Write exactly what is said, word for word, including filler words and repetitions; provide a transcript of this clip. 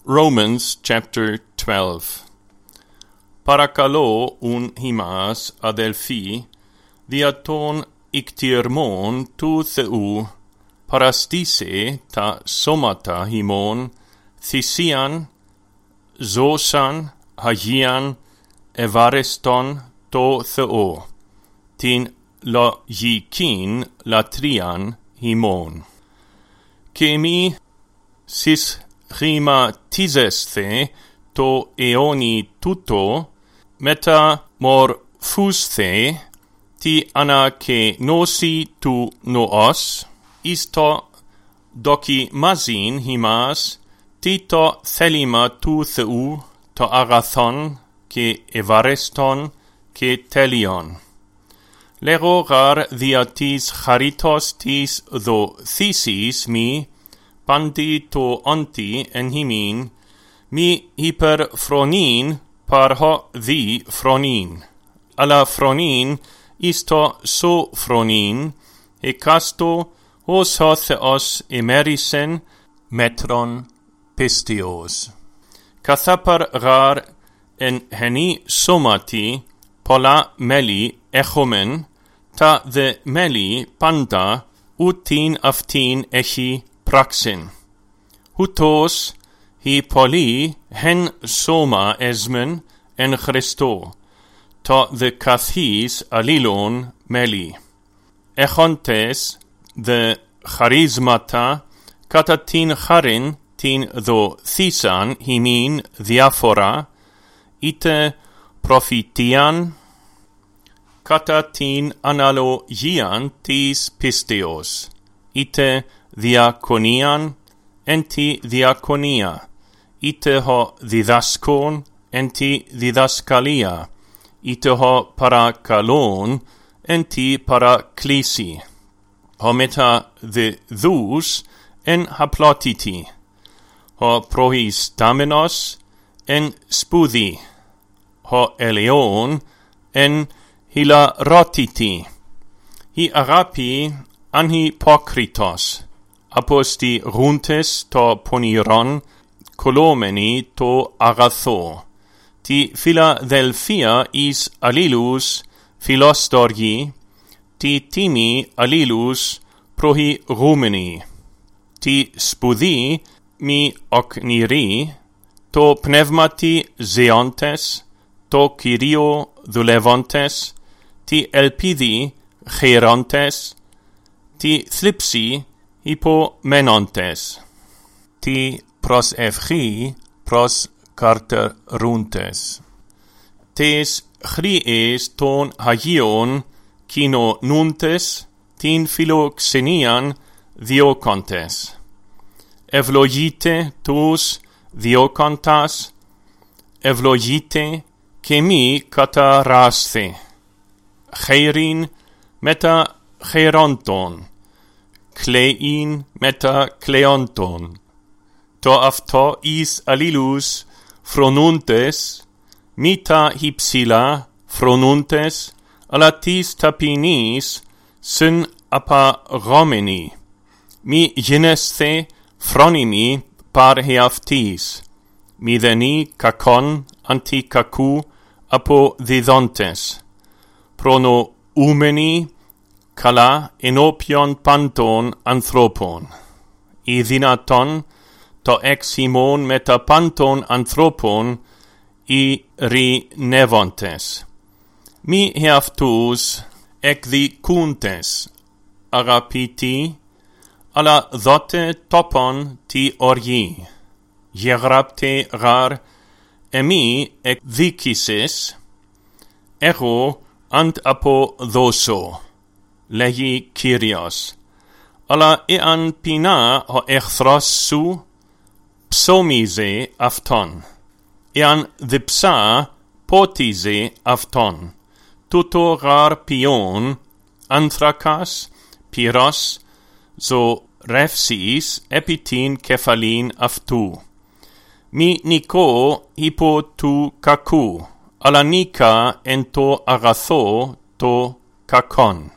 Romans chapter twelve. Παρακαλώ ουν ημάς, αδελφοί, δια των ικτιερμών του Θεού, παραστήσε τα σώματα ημών, θυσίαν, ζώσαν, αγίαν, ευαρεστον το Θεό, την λογικήν λατρείαν ημών. Και μη συσχηματίζεσθε το αιώνι τούτο, μεταμορφούσθε τη ανακαινώση του νοός, εις το δοκιμάζειν ημάς τι το θέλημα του Θεού, το αγαθόν και ευαρεστον και τέλειον. Λέγω γαρ δια της χαρίτος της δοθήσης μη, πάντη το όντι εν ημίν, μη υπερφρονήν παρχο δι φρονήν, αλλά φρονήν εις το σο φρονήν, εκάστο ως ο Θεός εμέρισεν μέτρον πίστεως. Καθάπαρ γαρ εν χενή σώματι πολλά μέλη έχομεν, τα δε μέλη πάντα ούτιν αυτήν έχει πράξιν. Ούτως οι πολλοί hen σώμα έσμεν εν Χριστώ, το δε καθής αλλήλων μέλη. Έχοντες δε χαρίσματα κατά την χάριν την δοθήσαν ημίν διάφορα, είτε προφητείαν κατά την αναλογίαν της πίστεως, είτε διακονίαν εν τη διακονία, είτε ο διδάσκον εν τη διδασκαλία, είτε ο παρακαλών εν τη παρακλήση, ο μετα δε δούς εν απλότητη, ο προϊστάμενος εν σπούδη, ο ελαιόν εν χιλαρότητη, η αγάπη ανυπόκριτος, αποστηρούντες το πονηρόν, κολόμενοι το αγαθό, τη φιλαδελφία εις αλλήλους φιλοστοργοί, τη τίμη αλλήλους προχειρούμενοι, τη σπουδή μη οκνηρή, το πνεύματι ζεόντες, το Κύριο δουλεύοντες, τη ελπίδη χαίροντες, τη θλίψη υπομένοντες, τη προσευχή προσκαρτερούντες. Τες χρειές των Αγίων κοινωνούντες, την φιλοξενίαν διώκοντες. Ευλογείτε τους διώκοντας, ευλογείτε και μη καταράσθε. Χαίριν μετα χαίροντων, κλαίιν μετα κλαίοντων. Το αυτό εις αλλήλους φρονούντες, μη τα υψηλά φρονούντες, αλλά της ταπεινής συν απαγόμενοι. Μη γίνεσθε φρόνιμοι παρ' εαυτής, μηδενή κακόν αντι κακού αποδιδόντες, προνοούμενοι καλά ενώπιον πάντων ανθρώπων, ή δυνατόν το εξ ημών μετα πάντων ανθρώπων ειρηνεύοντες. Μη εαυτούς εκδικούντες, αγαπητοί, αλλά δώτε τόπον τη οργή. Γεγράπτε γαρ, εμεί εκδίκησες, εγώ ανταποδώσω, λέγει Κύριος. Αλλά εάν πεινά ο εχθρός σου, ψώμιζε αυτόν. Εάν διψά, πότιζε αυτόν. Τούτο γαρ ποιόν, άνθρακας, πυρός, ζω ρεύσεις επί την κεφαλήν αυτού. Μη νικώ υπό του κακού, αλλά νίκα εν το αγαθό το κακόν.